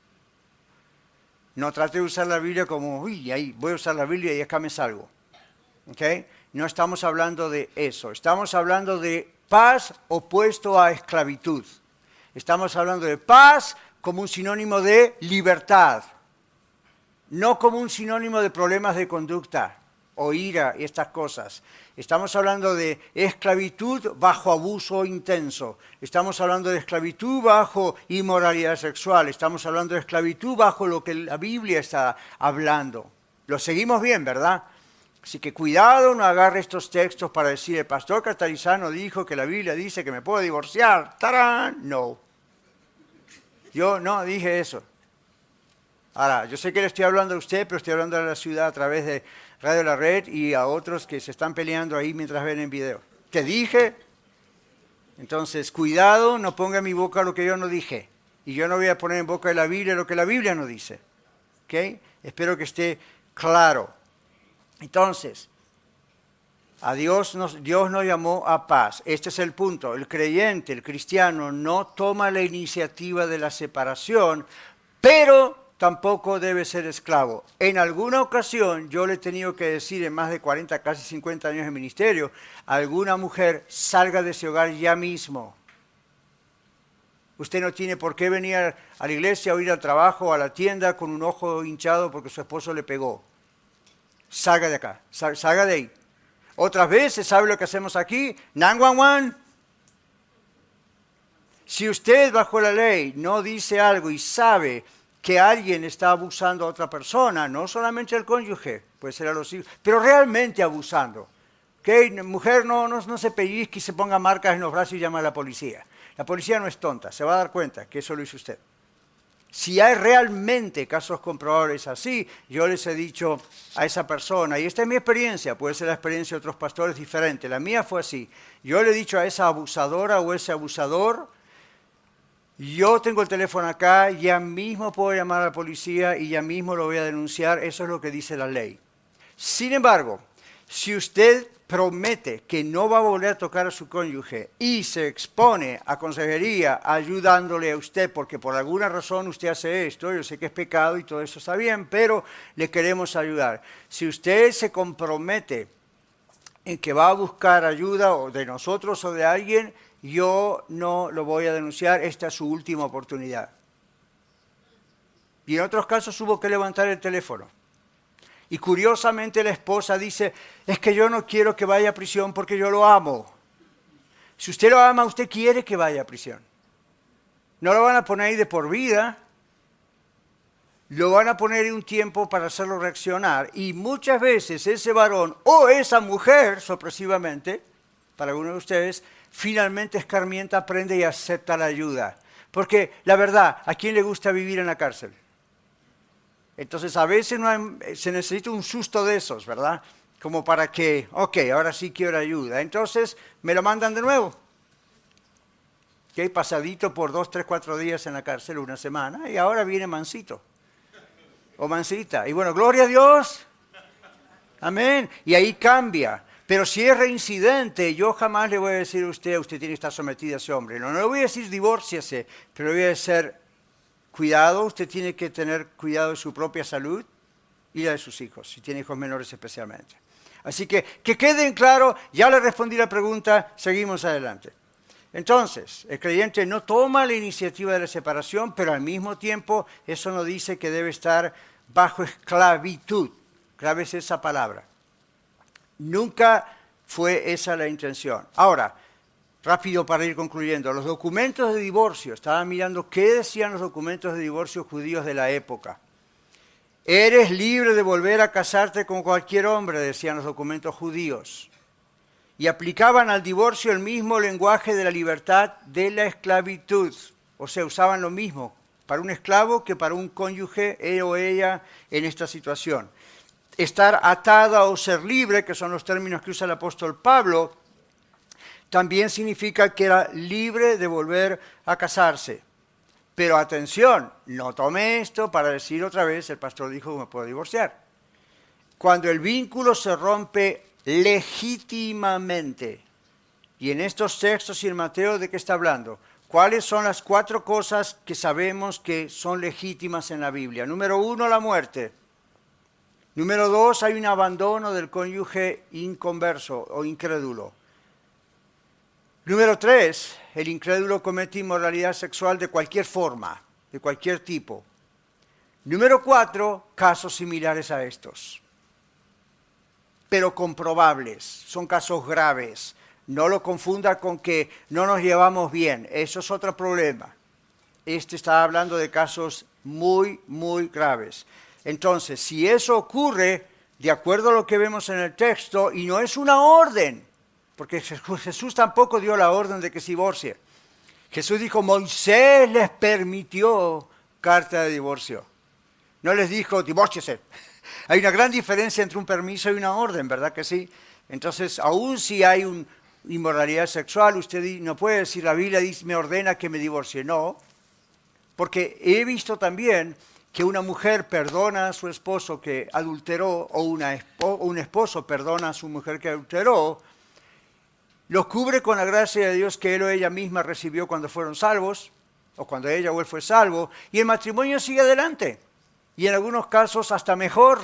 No trate de usar la Biblia como, uy, ahí voy a usar la Biblia y acá me salgo. ¿Okay? No estamos hablando de eso. Estamos hablando de paz opuesto a esclavitud. Estamos hablando de paz como un sinónimo de libertad, no como un sinónimo de problemas de conducta o ira y estas cosas. Estamos hablando de esclavitud bajo abuso intenso. Estamos hablando de esclavitud bajo inmoralidad sexual. Estamos hablando de esclavitud bajo lo que la Biblia está hablando. Lo seguimos bien, ¿verdad? Así que cuidado, no agarre estos textos para decir, el pastor Catarizano dijo que la Biblia dice que me puedo divorciar. ¡Tarán! No. Yo no dije eso. Ahora, yo sé que le estoy hablando a usted, pero estoy hablando a la ciudad a través de Radio La Red y a otros que se están peleando ahí mientras ven en video. ¿Qué dije? Entonces, cuidado, no ponga en mi boca lo que yo no dije. Y yo no voy a poner en boca de la Biblia lo que la Biblia no dice. ¿Ok? Espero que esté claro. Entonces, a Dios nos, Dios nos llamó a paz. Este es el punto. El creyente, el cristiano, no toma la iniciativa de la separación, pero tampoco debe ser esclavo. En alguna ocasión yo le he tenido que decir en más de cuarenta, casi cincuenta años de ministerio, a alguna mujer, salga de ese hogar ya mismo. Usted no tiene por qué venir a la iglesia o ir al trabajo o a la tienda con un ojo hinchado porque su esposo le pegó. Salga de acá, sal, salga de ahí. Otras veces, ¿sabe lo que hacemos aquí? nueve uno uno. Si usted bajo la ley no dice algo y sabe que alguien está abusando a otra persona, no solamente el cónyuge, puede ser a los hijos, pero realmente abusando. ¿Okay? Mujer, no, no, no se pellizque y se ponga marcas en los brazos y llama a la policía. La policía no es tonta, se va a dar cuenta que eso lo hizo usted. Si hay realmente casos comprobables así, yo les he dicho a esa persona, y esta es mi experiencia, puede ser la experiencia de otros pastores diferente, la mía fue así, yo le he dicho a esa abusadora o ese abusador, yo tengo el teléfono acá, ya mismo puedo llamar a la policía y ya mismo lo voy a denunciar, eso es lo que dice la ley. Sin embargo, si usted promete que no va a volver a tocar a su cónyuge y se expone a consejería ayudándole a usted porque por alguna razón usted hace esto, yo sé que es pecado y todo eso está bien, pero le queremos ayudar. Si usted se compromete en que va a buscar ayuda o de nosotros o de alguien, yo no lo voy a denunciar, esta es su última oportunidad. Y en otros casos hubo que levantar el teléfono. Y curiosamente la esposa dice, es que yo no quiero que vaya a prisión porque yo lo amo. Si usted lo ama, usted quiere que vaya a prisión. No lo van a poner ahí de por vida, lo van a poner en un tiempo para hacerlo reaccionar. Y muchas veces ese varón o esa mujer, sorpresivamente, para algunos de ustedes, finalmente escarmienta, aprende y acepta la ayuda. Porque la verdad, ¿a quién le gusta vivir en la cárcel? Entonces a veces no hay, se necesita un susto de esos, ¿verdad? Como para que, ok, ahora sí quiero ayuda. Entonces me lo mandan de nuevo. Que pasadito por dos, tres, cuatro días en la cárcel, una semana, y ahora viene mansito. O mansita. Y bueno, gloria a Dios. Amén. Y ahí cambia. Pero si es reincidente, yo jamás le voy a decir a usted, usted tiene que estar sometida a ese hombre. No, no le voy a decir divórciese, pero le voy a decir, cuidado, usted tiene que tener cuidado de su propia salud y la de sus hijos, si tiene hijos menores especialmente. Así que, que queden claro, ya le respondí la pregunta, seguimos adelante. Entonces, el creyente no toma la iniciativa de la separación, pero al mismo tiempo eso no dice que debe estar bajo esclavitud. Clave es esa palabra. Nunca fue esa la intención. Ahora, rápido para ir concluyendo, los documentos de divorcio, estaba mirando qué decían los documentos de divorcio judíos de la época. Eres libre de volver a casarte con cualquier hombre, decían los documentos judíos. Y aplicaban al divorcio el mismo lenguaje de la libertad de la esclavitud. O sea, usaban lo mismo para un esclavo que para un cónyuge, él o ella, en esta situación. Estar atada o ser libre, que son los términos que usa el apóstol Pablo, también significa que era libre de volver a casarse. Pero atención, no tome esto para decir otra vez, el pastor dijo que me puedo divorciar. Cuando el vínculo se rompe legítimamente, y en estos textos y en Mateo, ¿de qué está hablando? ¿Cuáles son las cuatro cosas que sabemos que son legítimas en la Biblia? Número uno, la muerte. Número dos, hay un abandono del cónyuge inconverso o incrédulo. Número tres, el incrédulo comete inmoralidad sexual de cualquier forma, de cualquier tipo. Número cuatro, casos similares a estos, pero comprobables, son casos graves. No lo confunda con que no nos llevamos bien, eso es otro problema. Este está hablando de casos muy, muy graves. Entonces, si eso ocurre, de acuerdo a lo que vemos en el texto, y no es una orden, porque Jesús tampoco dio la orden de que se divorcie. Jesús dijo, Moisés les permitió carta de divorcio. No les dijo, divórciese. Hay una gran diferencia entre un permiso y una orden, ¿verdad que sí? Entonces, aun si hay un, inmoralidad sexual, usted no puede decir, la Biblia dice, me ordena que me divorcie. No, porque he visto también que una mujer perdona a su esposo que adulteró, o una espo- un esposo perdona a su mujer que adulteró, los cubre con la gracia de Dios que él o ella misma recibió cuando fueron salvos, o cuando ella o él fue salvo, y el matrimonio sigue adelante, y en algunos casos hasta mejor.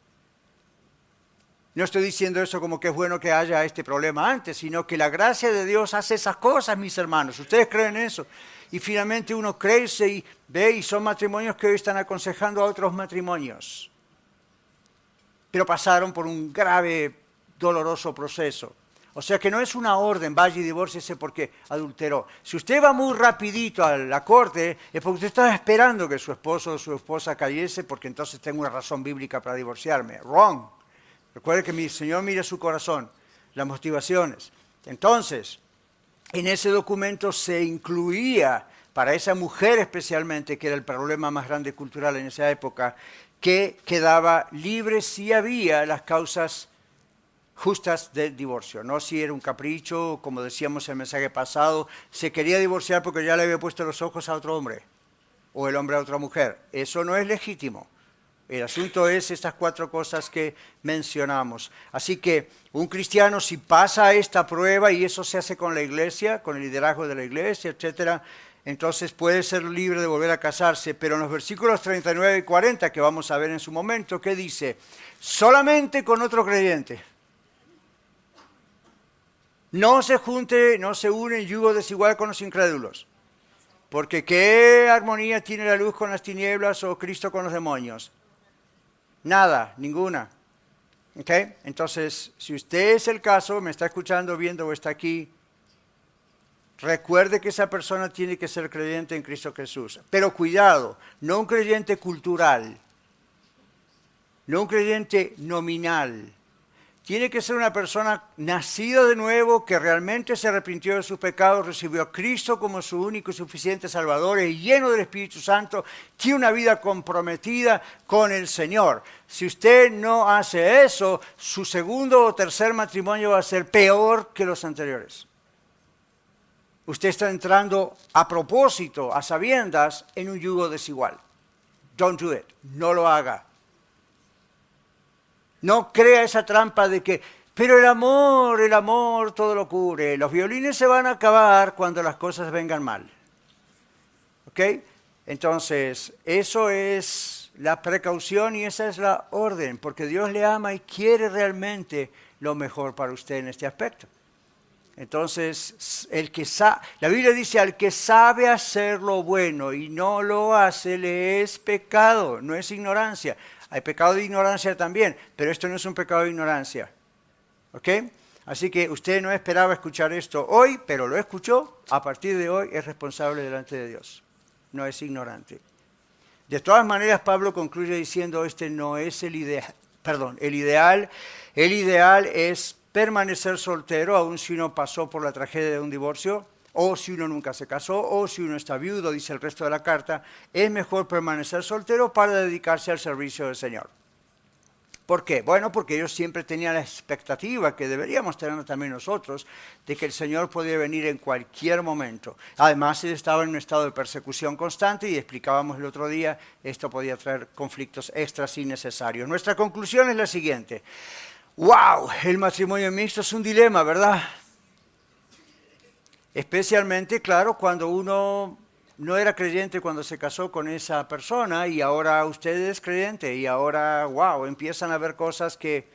No estoy diciendo eso como que es bueno que haya este problema antes, sino que la gracia de Dios hace esas cosas, mis hermanos. ¿Ustedes creen eso? Y finalmente uno crece y ve, y son matrimonios que hoy están aconsejando a otros matrimonios. Pero pasaron por un grave, doloroso proceso. O sea que no es una orden, vaya y divórciese porque adulteró. Si usted va muy rapidito a la corte, es porque usted estaba esperando que su esposo o su esposa cayese, porque entonces tengo una razón bíblica para divorciarme. Wrong. Recuerde que mi Señor mira su corazón, las motivaciones. Entonces, en ese documento se incluía, para esa mujer especialmente, que era el problema más grande cultural en esa época, que quedaba libre si había las causas justas del divorcio, no si era un capricho, como decíamos en el mensaje pasado, se quería divorciar porque ya le había puesto los ojos a otro hombre, o el hombre a otra mujer. Eso no es legítimo. El asunto es estas cuatro cosas que mencionamos. Así que un cristiano, si pasa esta prueba, y eso se hace con la iglesia, con el liderazgo de la iglesia, etcétera, entonces puede ser libre de volver a casarse. Pero en los versículos treinta y nueve y cuarenta, que vamos a ver en su momento, ¿qué dice? Solamente con otro creyente. No se junte, no se une en yugo desigual con los incrédulos. Porque ¿qué armonía tiene la luz con las tinieblas o Cristo con los demonios? Nada, ninguna. ¿Okay? Entonces, si usted es el caso, me está escuchando, viendo o está aquí, recuerde que esa persona tiene que ser creyente en Cristo Jesús. Pero cuidado, no un creyente cultural, no un creyente nominal. Tiene que ser una persona nacida de nuevo, que realmente se arrepintió de sus pecados, recibió a Cristo como su único y suficiente Salvador, y lleno del Espíritu Santo, tiene una vida comprometida con el Señor. Si usted no hace eso, su segundo o tercer matrimonio va a ser peor que los anteriores. Usted está entrando a propósito, a sabiendas, en un yugo desigual. Don't do it. No lo haga. No crea esa trampa de que, pero el amor, el amor todo lo cubre. Los violines se van a acabar cuando las cosas vengan mal. ¿Ok? Entonces, eso es la precaución y esa es la orden, porque Dios le ama y quiere realmente lo mejor para usted en este aspecto. Entonces, el que sa- la Biblia dice, al que sabe hacer lo bueno y no lo hace, le es pecado, no es ignorancia. Hay pecado de ignorancia también, pero esto no es un pecado de ignorancia. ¿Ok? Así que usted no esperaba escuchar esto hoy, pero lo escuchó. A partir de hoy es responsable delante de Dios. No es ignorante. De todas maneras, Pablo concluye diciendo, este no es el ideal. Perdón, el ideal, el ideal es permanecer soltero, aun si uno pasó por la tragedia de un divorcio, o si uno nunca se casó, o si uno está viudo, dice el resto de la carta, es mejor permanecer soltero para dedicarse al servicio del Señor. ¿Por qué? Bueno, porque ellos siempre tenían la expectativa, que deberíamos tener también nosotros, de que el Señor podía venir en cualquier momento. Además, él estaba en un estado de persecución constante y explicábamos el otro día, esto podía traer conflictos extras innecesarios. Nuestra conclusión es la siguiente. ¡Wow! El matrimonio mixto es un dilema, ¿verdad? Especialmente, claro, cuando uno no era creyente cuando se casó con esa persona y ahora usted es creyente y ahora, wow, empiezan a ver cosas que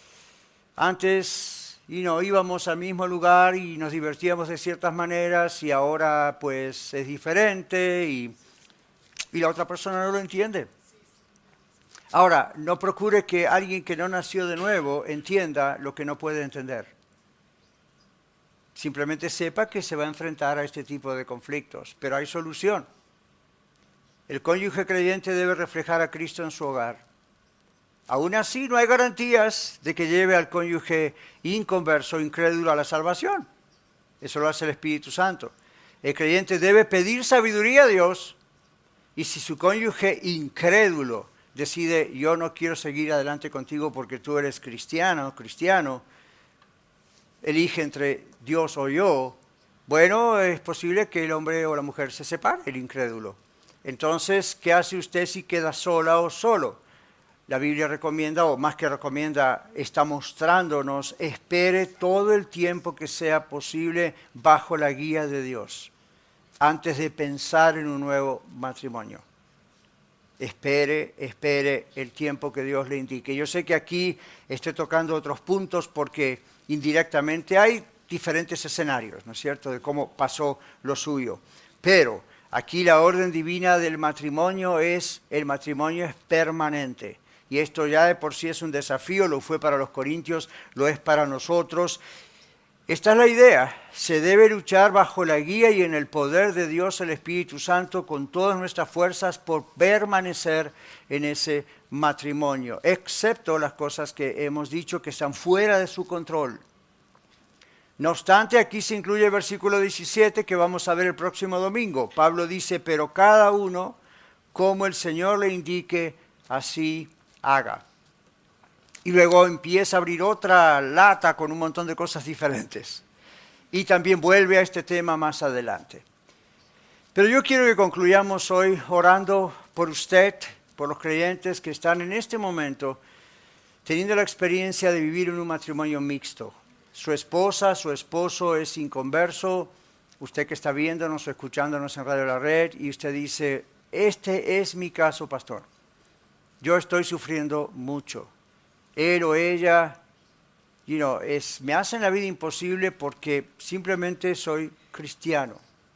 antes y no íbamos al mismo lugar y nos divertíamos de ciertas maneras y ahora pues es diferente y, y la otra persona no lo entiende. Ahora, no procure que alguien que no nació de nuevo entienda lo que no puede entender. Simplemente sepa que se va a enfrentar a este tipo de conflictos, pero hay solución. El cónyuge creyente debe reflejar a Cristo en su hogar. Aún así, no hay garantías de que lleve al cónyuge inconverso, incrédulo a la salvación. Eso lo hace el Espíritu Santo. El creyente debe pedir sabiduría a Dios y si su cónyuge incrédulo decide, yo no quiero seguir adelante contigo porque tú eres cristiano, cristiano, elige entre Dios o yo, bueno, es posible que el hombre o la mujer se separe, el incrédulo. Entonces, ¿qué hace usted si queda sola o solo? La Biblia recomienda, o más que recomienda, está mostrándonos, espere todo el tiempo que sea posible bajo la guía de Dios, antes de pensar en un nuevo matrimonio. Espere, espere el tiempo que Dios le indique. Yo sé que aquí estoy tocando otros puntos porque indirectamente hay diferentes escenarios, ¿no es cierto?, de cómo pasó lo suyo. Pero aquí la orden divina del matrimonio es, el matrimonio es permanente. Y esto ya de por sí es un desafío, lo fue para los corintios, lo es para nosotros. Esta es la idea, se debe luchar bajo la guía y en el poder de Dios el Espíritu Santo con todas nuestras fuerzas por permanecer en ese matrimonio, excepto las cosas que hemos dicho que están fuera de su control. No obstante, aquí se incluye el versículo diecisiete que vamos a ver el próximo domingo. Pablo dice, pero cada uno, como el Señor le indique, así haga. Y luego empieza a abrir otra lata con un montón de cosas diferentes. Y también vuelve a este tema más adelante. Pero yo quiero que concluyamos hoy orando por usted, por los creyentes que están en este momento teniendo la experiencia de vivir en un matrimonio mixto. Su esposa, su esposo es inconverso, usted que está viéndonos o escuchándonos en Radio La Red, y usted dice, este es mi caso, pastor. Yo estoy sufriendo mucho. Él o ella, you know, es, me hacen la vida imposible porque simplemente soy cristiano.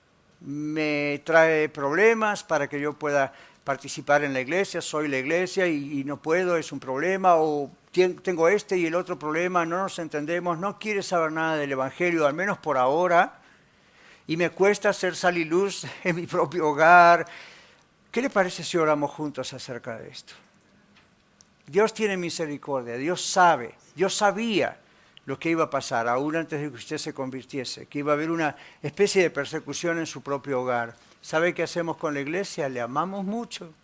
Me trae problemas para que yo pueda participar en la iglesia, soy la iglesia y, y no puedo, es un problema, o tengo este y el otro problema, no nos entendemos, no quiere saber nada del Evangelio, al menos por ahora, y me cuesta hacer sal y luz en mi propio hogar. ¿Qué le parece si oramos juntos acerca de esto? Dios tiene misericordia, Dios sabe, Dios sabía lo que iba a pasar, aún antes de que usted se convirtiese, que iba a haber una especie de persecución en su propio hogar. ¿Sabe qué hacemos con la iglesia? Le amamos mucho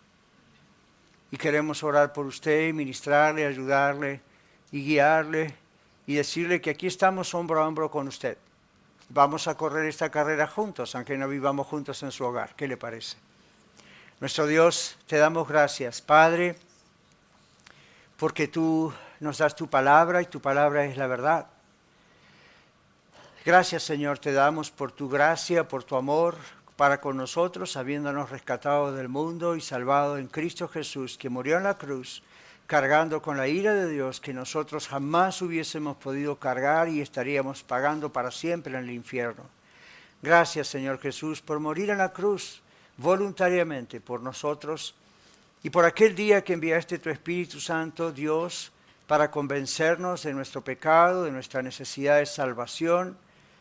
y queremos orar por usted, ministrarle, ayudarle y guiarle y decirle que aquí estamos hombro a hombro con usted. Vamos a correr esta carrera juntos, aunque no vivamos juntos en su hogar. ¿Qué le parece? Nuestro Dios, te damos gracias, Padre, porque tú nos das tu palabra y tu palabra es la verdad. Gracias, Señor, te damos por tu gracia, por tu amor para con nosotros, habiéndonos rescatado del mundo y salvado en Cristo Jesús, que murió en la cruz, cargando con la ira de Dios que nosotros jamás hubiésemos podido cargar y estaríamos pagando para siempre en el infierno. Gracias, Señor Jesús, por morir en la cruz voluntariamente por nosotros y por aquel día que enviaste tu Espíritu Santo, Dios, para convencernos de nuestro pecado, de nuestra necesidad de salvación,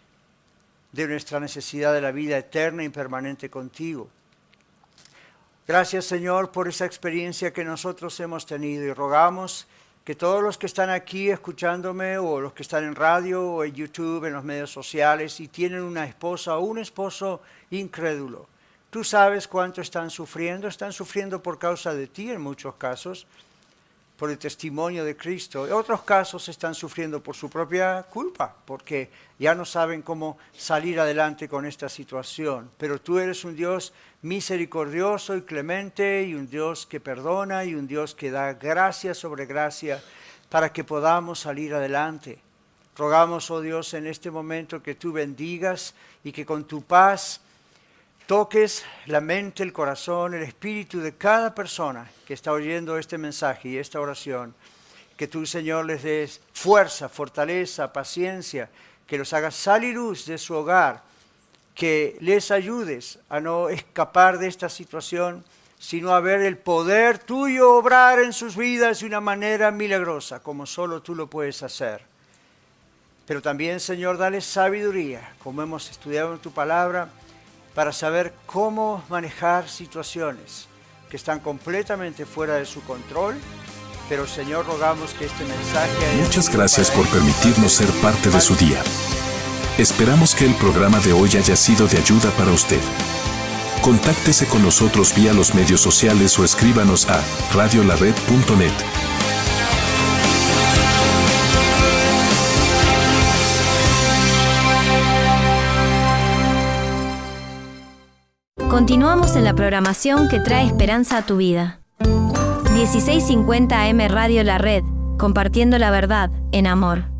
de nuestra necesidad de la vida eterna y permanente contigo. Gracias, Señor, por esa experiencia que nosotros hemos tenido y rogamos que todos los que están aquí escuchándome o los que están en radio o en YouTube, en los medios sociales y tienen una esposa o un esposo incrédulo, tú sabes cuánto están sufriendo, están sufriendo por causa de ti en muchos casos, por el testimonio de Cristo. En otros casos están sufriendo por su propia culpa, porque ya no saben cómo salir adelante con esta situación. Pero tú eres un Dios misericordioso y clemente, y un Dios que perdona, y un Dios que da gracia sobre gracia para que podamos salir adelante. Rogamos, oh Dios, en este momento que tú bendigas y que con tu paz toques la mente, el corazón, el espíritu de cada persona que está oyendo este mensaje y esta oración. Que tú, Señor, les des fuerza, fortaleza, paciencia, que los hagas sal y luz de su hogar, que les ayudes a no escapar de esta situación, sino a ver el poder tuyo obrar en sus vidas de una manera milagrosa, como solo tú lo puedes hacer. Pero también, Señor, dale sabiduría, como hemos estudiado en tu palabra, para saber cómo manejar situaciones que están completamente fuera de su control. Pero, Señor, rogamos que este mensaje... Muchas gracias por permitirnos ser parte de su día. Esperamos que el programa de hoy haya sido de ayuda para usted. Contáctese con nosotros vía los medios sociales o escríbanos a radio la red punto net. Continuamos en la programación que trae esperanza a tu vida. dieciséis cincuenta A M Radio La Red, compartiendo la verdad en amor.